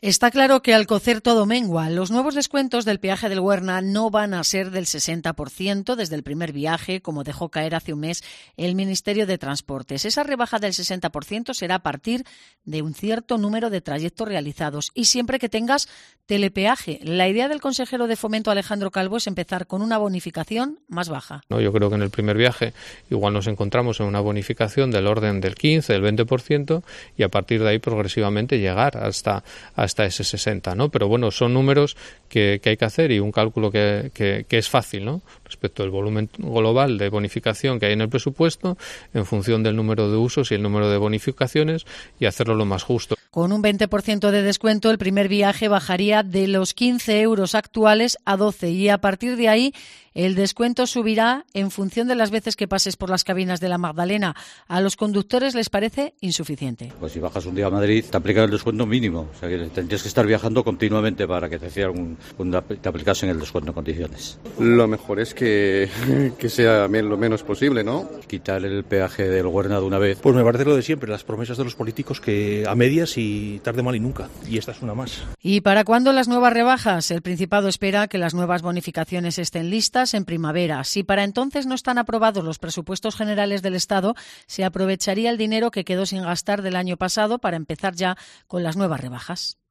Está claro que al cocer todo mengua. Los nuevos descuentos del peaje del Huerna no van a ser del 60% desde el primer viaje, como dejó caer hace un mes el Ministerio de Transportes. Esa rebaja del 60% será a partir de un cierto número de trayectos realizados y siempre que tengas telepeaje. La idea del consejero de Fomento, Alejandro Calvo, es empezar con una bonificación más baja. Yo creo que en el primer viaje igual nos encontramos en una bonificación del orden del 15, del 20% y a partir de ahí progresivamente llegar hasta ese 60, ¿no? Pero bueno, son números que hay que hacer y un cálculo que es fácil, ¿no? Respecto al volumen global de bonificación que hay en el presupuesto, en función del número de usos y el número de bonificaciones y hacerlo lo más justo. Con un 20% de descuento, el primer viaje bajaría de los 15 euros actuales a 12 y a partir de ahí el descuento subirá en función de las veces que pases por las cabinas de la Magdalena. A los conductores les parece insuficiente. Pues si bajas un día a Madrid, te aplican el descuento mínimo. O sea, que tendrías que estar viajando continuamente para que te aplicasen el descuento en condiciones. Lo mejor es que sea lo menos posible, ¿no? Quitar el peaje del Huerna de una vez. Pues me parece lo de siempre, las promesas de los políticos que a medias y tarde mal y nunca. Y esta es una más. ¿Y para cuándo las nuevas rebajas? El Principado espera que las nuevas bonificaciones estén listas en primavera. Si para entonces no están aprobados los presupuestos generales del Estado, se aprovecharía el dinero que quedó sin gastar del año pasado para empezar ya con las nuevas rebajas.